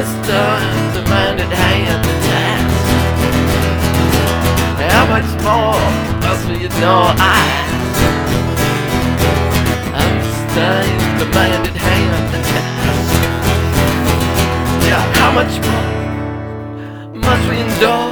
understood the mind at hand the task. How much more must we know? I understand the mind at hand the task. Yeah, how much more must we endure?